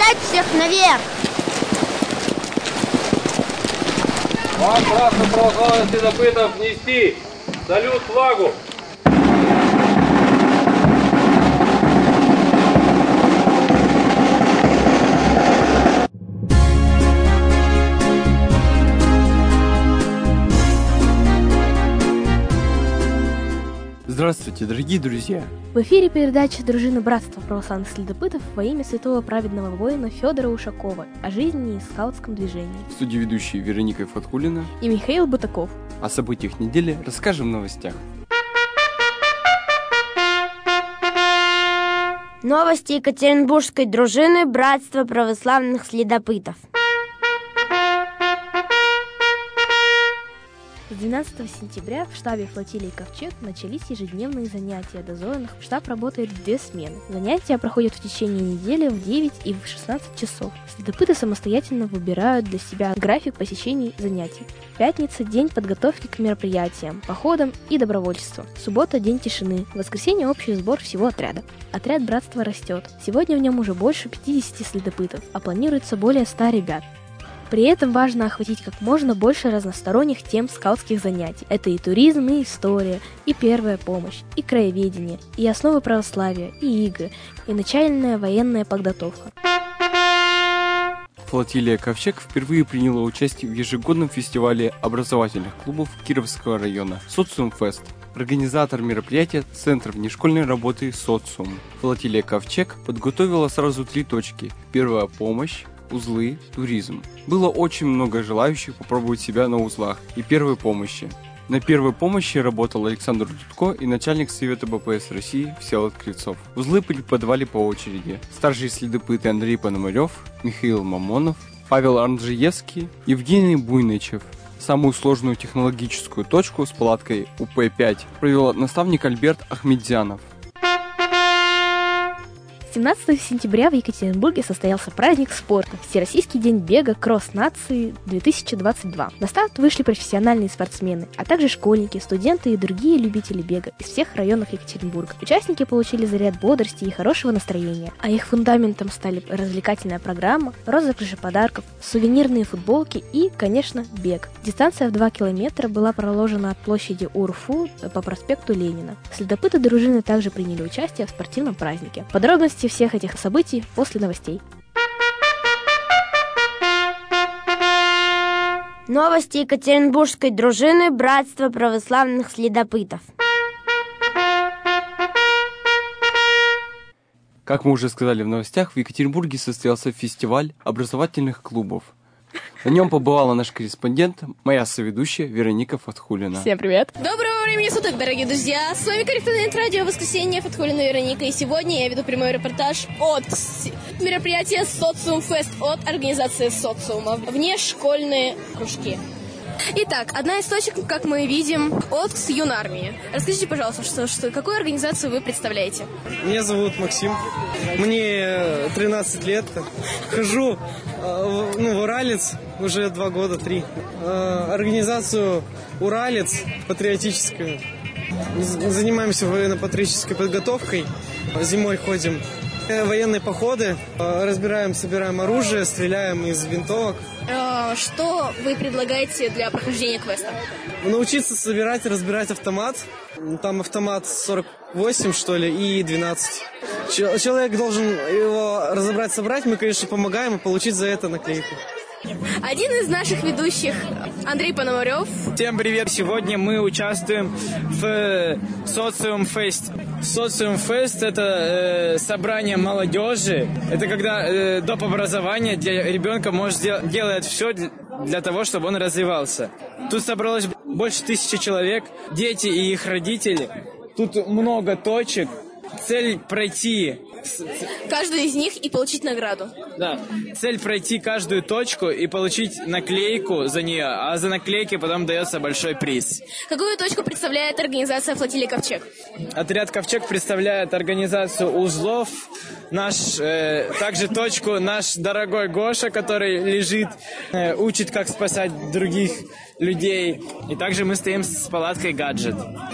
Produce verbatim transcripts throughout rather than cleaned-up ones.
Поднять всех наверх! Вам красно православных следопытов нести салют флагу! Здравствуйте, дорогие друзья! В эфире передача «Дружина Братства православных следопытов» во имя святого праведного воина Федора Ушакова о жизни и скаутском движении. В студии ведущие Вероника Фатхулина и Михаил Бутаков. О событиях недели расскажем в новостях. Новости Екатеринбургской дружины Братства православных следопытов. С двенадцатого сентября в штабе флотилии «Ковчег» начались ежедневные занятия дозорных. Штаб работает в две смены. Занятия проходят в течение недели в девять и в шестнадцать часов. Следопыты самостоятельно выбирают для себя график посещений занятий. Пятница – день подготовки к мероприятиям, походам и добровольчеству. Суббота – день тишины. Воскресенье – общий сбор всего отряда. Отряд братства растет. Сегодня в нем уже больше пятидесяти следопытов, а планируется более ста ребят. При этом важно охватить как можно больше разносторонних тем скаутских занятий. Это и туризм, и история, и первая помощь, и краеведение, и основы православия, и игры, и начальная военная подготовка. Флотилия «Ковчег» впервые приняла участие в ежегодном фестивале образовательных клубов Кировского района «Социумфест». Организатор мероприятия – Центр внешкольной работы «Социум». Флотилия «Ковчег» подготовила сразу три точки – первая помощь, узлы, туризм. Было очень много желающих попробовать себя на узлах и первой помощи. На первой помощи работал Александр Дудко и начальник Совета БПС России Всеволод Кривцов. Узлы преподавали по очереди старшие следопыты Андрей Пономарев, Михаил Мамонов, Павел Анджиевский, Евгений Буйнычев. Самую сложную технологическую точку с палаткой У П пять провел наставник Альберт Ахмедзянов. семнадцатого сентября в Екатеринбурге состоялся праздник спорта – Всероссийский день бега «Кросс нации две тысячи двадцать два». На старт вышли профессиональные спортсмены, а также школьники, студенты и другие любители бега из всех районов Екатеринбурга. Участники получили заряд бодрости и хорошего настроения, а их фундаментом стали развлекательная программа, розыгрыши подарков, сувенирные футболки и, конечно, бег. Дистанция в два километра была проложена от площади УРФУ по проспекту Ленина. Следопыты дружины также приняли участие в спортивном празднике. Подробности всех этих событий после новостей. Новости Екатеринбургской дружины Братства православных следопытов. Как мы уже сказали в новостях, в Екатеринбурге состоялся фестиваль образовательных клубов. На нем побывала наш корреспондент, моя соведущая Вероника Фатхулина. Всем привет! Доброго времени суток, дорогие друзья! С вами корреспондент радио «Воскресенье» Фатхулина Вероника. И сегодня я веду прямой репортаж от мероприятия «Социумфест» от организации «Социума» внешкольные кружки. Итак, одна из точек, как мы видим, от юнармии. Расскажите, пожалуйста, что, что, какую организацию вы представляете? Меня зовут Максим. Мне тринадцать лет. Хожу э, ну, в Уралец уже два года, три. Э, организацию Уралец патриотическую. Занимаемся военно-патриотической подготовкой. Зимой ходим в военные походы. Разбираем, собираем оружие, стреляем из винтовок. Что вы предлагаете для прохождения квеста? Научиться собирать и разбирать автомат. Там автомат сорок восемь, что ли, и двенадцать. Человек должен его разобрать, собрать. Мы, конечно, помогаем и получить за это наклейку. Один из наших ведущих, Андрей Пономарев. Всем привет! Сегодня мы участвуем в Социумфест. Социумфест – это э, собрание молодежи. Это когда э, доп. Образование, где ребенка может дел- делать все для, для того, чтобы он развивался. Тут собралось больше тысячи человек, дети и их родители. Тут много точек. Цель пройти... Каждую из них и получить награду. Да. Цель пройти каждую точку и получить наклейку за нее, а за наклейки потом дается большой приз. Какую точку представляет организация флотилии «Ковчег»? Отряд «Ковчег» представляет организацию узлов, наш, э, также точку наш дорогой Гоша, который лежит, э, учит, как спасать других людей. И также мы стоим с палаткой «Гаджет».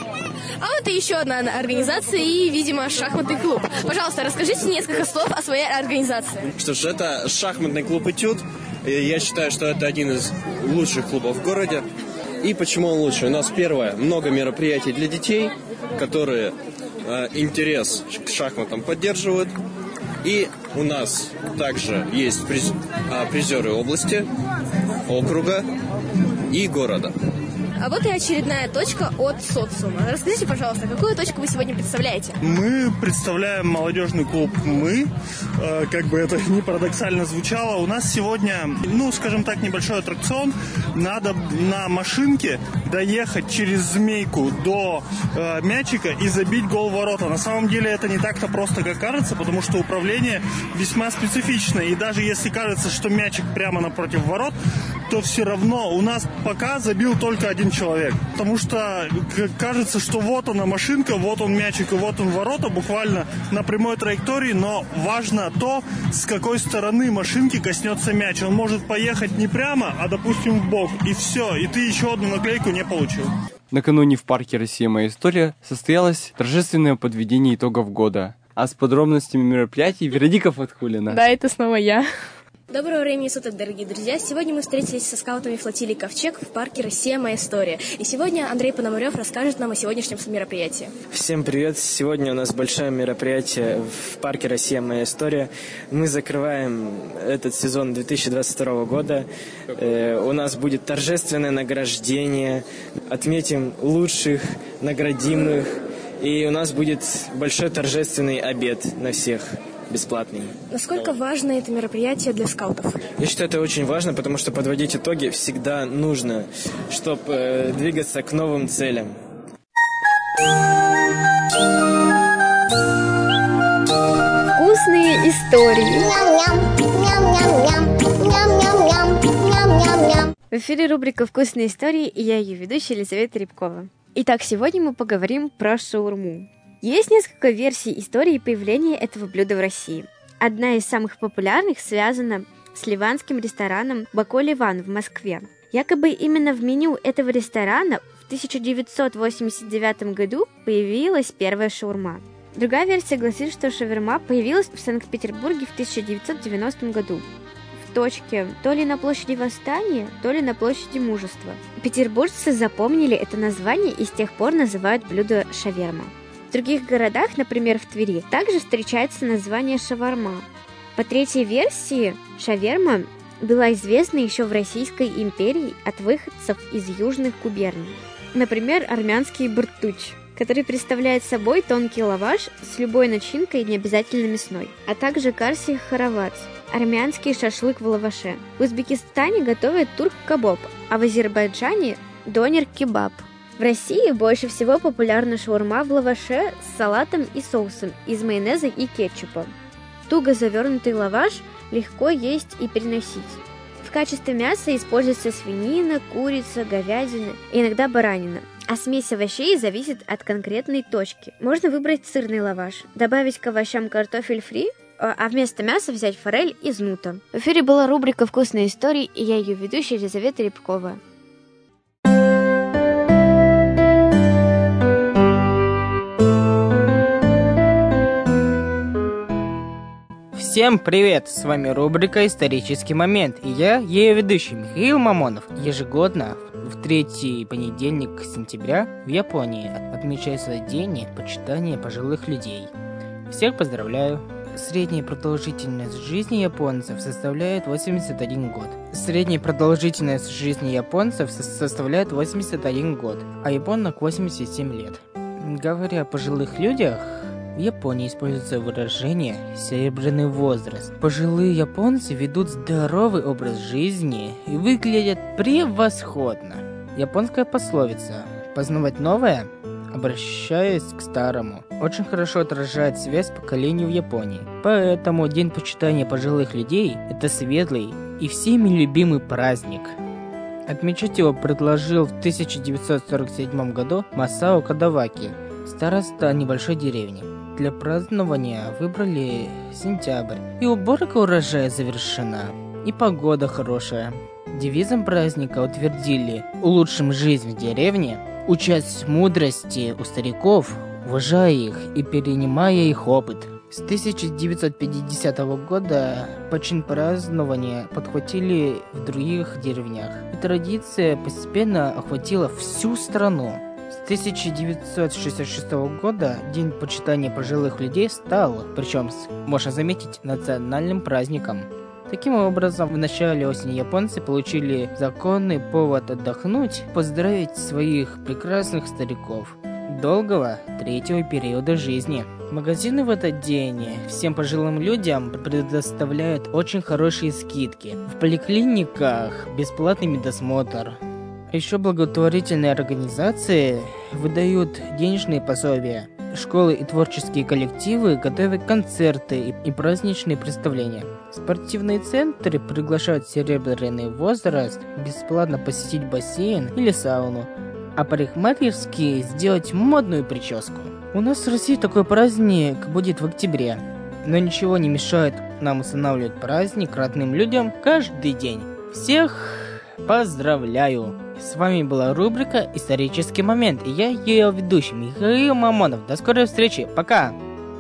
А вот и еще одна организация и, видимо, шахматный клуб. Пожалуйста, расскажите несколько слов о своей организации. Что ж, это шахматный клуб «Этюд». Я считаю, что это один из лучших клубов в городе. И почему он лучше? У нас, первое, много мероприятий для детей, которые э, интерес к шахматам поддерживают. И у нас также есть приз, э, призеры области, округа и города. А вот и очередная точка от социума. Расскажите, пожалуйста, какую точку вы сегодня представляете? Мы представляем молодежный клуб «Мы». Э, как бы это ни парадоксально звучало. У нас сегодня, ну, скажем так, небольшой аттракцион. Надо на машинке доехать через змейку до э, мячика и забить гол в ворота. На самом деле это не так-то просто, как кажется, потому что управление весьма специфичное. И даже если кажется, что мячик прямо напротив ворот, то все равно у нас пока забил только один человек. Потому что кажется, что вот она машинка, вот он мячик и вот он ворота, буквально на прямой траектории, но важно то, с какой стороны машинки коснется мяч. Он может поехать не прямо, а, допустим, в бок, и все, и ты еще одну наклейку не получил. Накануне в парке «Россия. Моя история» состоялось торжественное подведение итогов года. А с подробностями мероприятий Вероника Фатхулина. Да, это снова я. Доброго времени суток, дорогие друзья! Сегодня мы встретились со скаутами флотилии «Ковчег» в парке «Россия. Моя история». И сегодня Андрей Пономарев расскажет нам о сегодняшнем мероприятии. Всем привет! Сегодня у нас большое мероприятие в парке «Россия. Моя история». Мы закрываем этот сезон две тысячи двадцать второго года. Э, у нас будет торжественное награждение. Отметим лучших, наградимых. И у нас будет большой торжественный обед на всех. Бесплатный. Насколько важно это мероприятие для скаутов? Я считаю, это очень важно, потому что подводить итоги всегда нужно, чтобы э, двигаться к новым целям. Вкусные истории. В эфире рубрика «Вкусные истории» и я ее ведущая Елизавета Рябкова. Итак, сегодня мы поговорим про шаурму. Есть несколько версий истории появления этого блюда в России. Одна из самых популярных связана с ливанским рестораном «Баколь-Иван» в Москве. Якобы именно в меню этого ресторана в тысяча девятьсот восемьдесят девятом году появилась первая шаурма. Другая версия гласит, что шаверма появилась в Санкт-Петербурге в тысяча девятьсот девяностом году. В точке то ли на площади Восстания, то ли на площади Мужества. Петербуржцы запомнили это название и с тех пор называют блюдо шаверма. В других городах, например, в Твери, также встречается название шаварма. По третьей версии, шаверма была известна еще в Российской империи от выходцев из южных губерний. Например, армянский бартуч, который представляет собой тонкий лаваш с любой начинкой, не обязательно мясной, а также карси харавац, армянский шашлык в лаваше. В Узбекистане готовят турк-кабоб, а в Азербайджане – донер-кебаб. В России больше всего популярна шаурма в лаваше с салатом и соусом из майонеза и кетчупа. Туго завернутый лаваш легко есть и переносить. В качестве мяса используется свинина, курица, говядина и иногда баранина. А смесь овощей зависит от конкретной точки. Можно выбрать сырный лаваш, добавить к овощам картофель фри, а вместо мяса взять форель из нута. В эфире была рубрика «Вкусные истории» и я ее ведущая Елизавета Рябкова. Всем привет! С вами рубрика «Исторический момент» и я, ее ведущий Михаил Мамонов. Ежегодно в третий понедельник сентября в Японии отмечается День почитания пожилых людей. Всех поздравляю! Средняя продолжительность жизни японцев составляет восемьдесят один год. Средняя продолжительность жизни японцев составляет восемьдесят один год, а японок восемьдесят семь лет. Говоря о пожилых людях, в Японии используется выражение «серебряный возраст». Пожилые японцы ведут здоровый образ жизни и выглядят превосходно. Японская пословица «познавать новое, обращаясь к старому» очень хорошо отражает связь поколений в Японии. Поэтому День почитания пожилых людей – это светлый и всеми любимый праздник. Отмечать его предложил в тысяча девятьсот сорок седьмом году Масао Кадаваки, староста небольшой деревни. Для празднования выбрали сентябрь, и уборка урожая завершена, и погода хорошая. Девизом праздника утвердили «Улучшим жизнь в деревне учась мудрости у стариков, уважая их и перенимая их опыт. С тысяча девятьсот пятидесятого года почин празднования подхватили в других деревнях, и традиция постепенно охватила всю страну. С тысяча девятьсот шестьдесят шестого года День почитания пожилых людей стал, причем, можно заметить, национальным праздником. Таким образом, в начале осени японцы получили законный повод отдохнуть, поздравить своих прекрасных стариков долгого третьего периода жизни. Магазины в этот день всем пожилым людям предоставляют очень хорошие скидки. В поликлиниках бесплатный медосмотр. Еще благотворительные организации выдают денежные пособия. Школы и творческие коллективы готовят концерты и праздничные представления. Спортивные центры приглашают серебряный возраст бесплатно посетить бассейн или сауну, а парикмахерские сделать модную прическу. У нас в России такой праздник будет в октябре, но ничего не мешает нам устанавливать праздник родным людям каждый день. Всех поздравляю! С вами была рубрика «Исторический момент», и я ее ведущий Михаил Мамонов. До скорой встречи, пока!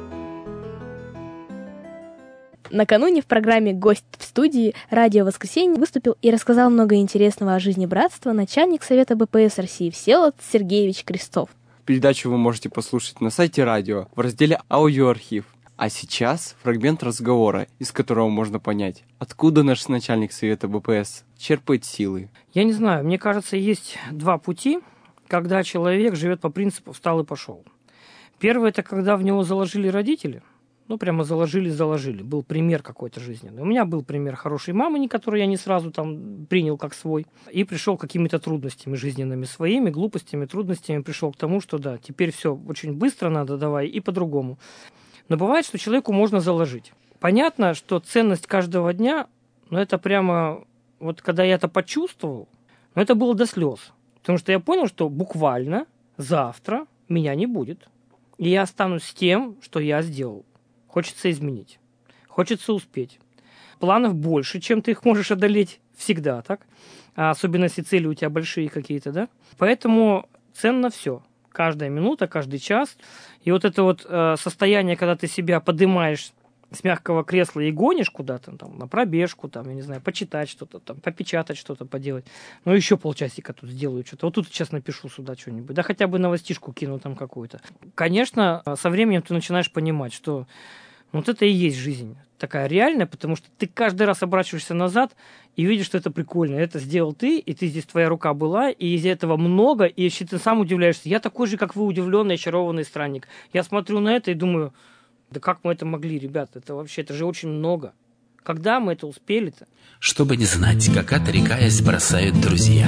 Накануне в программе «Гость в студии» «Радио Воскресенье» выступил и рассказал много интересного о жизни братства начальник Совета БПС России Всеволод Сергеевич Крестов. Передачу вы можете послушать на сайте радио в разделе «Аудиоархив». А сейчас фрагмент разговора, из которого можно понять, откуда наш начальник Совета БПС черпает силы. Я не знаю, мне кажется, есть два пути, когда человек живет по принципу «встал и пошел». Первый – это когда в него заложили родители. Ну, прямо заложили-заложили. Был пример какой-то жизненный. У меня был пример хорошей мамы, который я не сразу там принял как свой. И пришел какими-то трудностями жизненными своими, глупостями, трудностями. Пришел к тому, что да, теперь все очень быстро надо, давай, и по-другому. Но бывает, что человеку можно заложить. Понятно, что ценность каждого дня, ну, это прямо... Вот когда я это почувствовал, ну, это было до слез. Потому что я понял, что буквально завтра меня не будет. И я останусь с тем, что я сделал. Хочется изменить. Хочется успеть. Планов больше, чем ты их можешь одолеть. Всегда так. А особенно, если цели у тебя большие какие-то, да? Поэтому ценно все. Каждая минута, каждый час. И вот это вот э, состояние, когда ты себя поднимаешь с мягкого кресла и гонишь куда-то, там, на пробежку, там, я не знаю, почитать что-то, там, попечатать что-то, поделать. Ну, еще полчасика тут сделаю что-то. Вот тут сейчас напишу сюда что-нибудь. Да хотя бы новостишку кину там какую-то. Конечно, со временем ты начинаешь понимать, что вот это и есть жизнь. Такая реальная, потому что ты каждый раз оборачиваешься назад и видишь, что это прикольно. Это сделал ты, и ты здесь, твоя рука была, и из этого много, и если ты сам удивляешься, я такой же, как вы, удивленный, очарованный странник. Я смотрю на это и думаю, да как мы это могли, ребята, это вообще, это же очень много. Когда мы это успели-то? Чтобы не знать, как отрекаясь бросают друзья,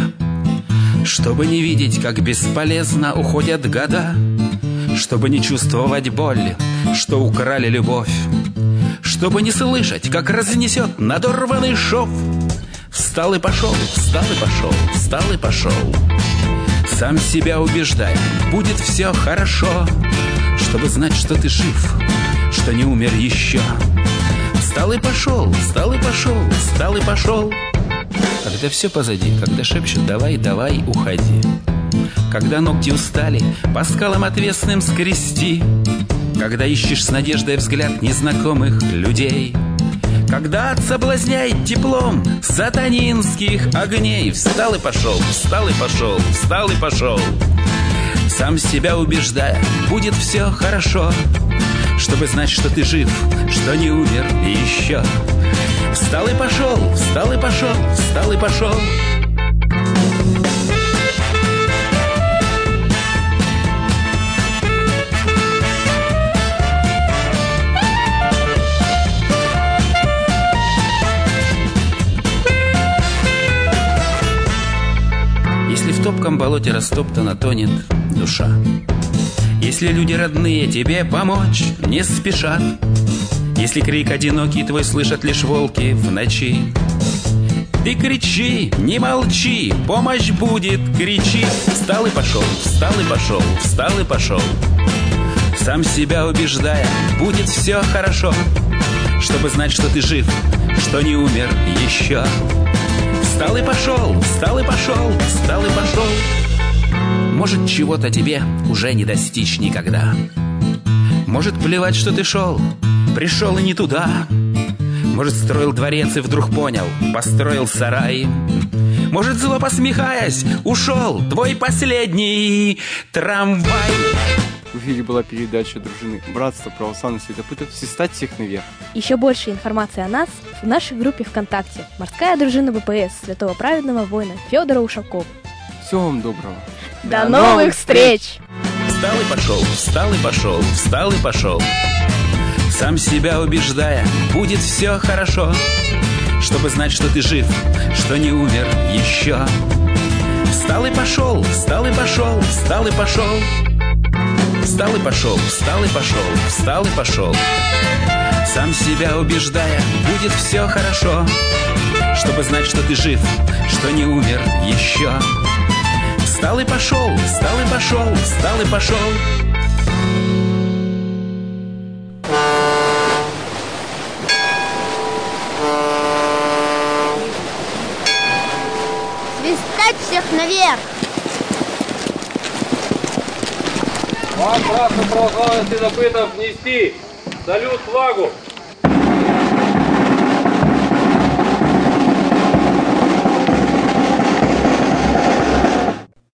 чтобы не видеть, как бесполезно уходят года, чтобы не чувствовать боль, что украли любовь, чтобы не слышать, как разнесет надорванный шов. Встал и пошел, встал и пошел, встал и пошел, сам себя убеждая, будет все хорошо, чтобы знать, что ты жив, что не умер еще. Встал и пошел, встал и пошел, встал и пошел. Когда все позади, когда шепчут «давай, давай, уходи», когда ногти устали по скалам отвесным скрести, когда ищешь с надеждой взгляд незнакомых людей, когда соблазняет теплом сатанинских огней. Встал и пошел, встал и пошел, встал и пошел, сам себя убеждая, будет все хорошо, чтобы знать, что ты жив, что не умер еще. Встал и пошел, встал и пошел, встал и пошел. Если в топком болоте растоптана тонет душа, если люди родные тебе помочь не спешат, если крик одинокий твой слышат лишь волки в ночи, ты кричи, не молчи, помощь будет, кричи. Встал и пошел, встал и пошел, встал и пошел, сам себя убеждая, будет все хорошо, чтобы знать, что ты жив, что не умер еще. Встал и пошел, встал и пошел, встал и пошел. Может, чего-то тебе уже не достичь никогда. Может, плевать, что ты шел, пришел и не туда. Может, строил дворец и вдруг понял, построил сарай. Может, зло посмехаясь, ушел твой последний трамвай. В эфире была передача дружины «Братство православных следопытов. Всестать всех наверх». Еще больше информации о нас в нашей группе ВКонтакте «Морская дружина ВПС Святого Праведного Воина Федора Ушакова». Всего вам доброго. До, До новых встреч! Встал и пошел, встал и пошел, встал и пошел. Сам себя убеждая, будет все хорошо. Чтобы знать, что ты жив, что не умер еще. Встал и пошел, встал и пошел, встал и пошел. Встал и пошел, встал и пошел, встал и пошел. Сам себя убеждая, будет все хорошо. Чтобы знать, что ты жив, что не умер еще. Встал и пошел, встал и пошел, встал и пошел. Свистать всех наверх! Вам, братство православных следопытов, нести салют флагу!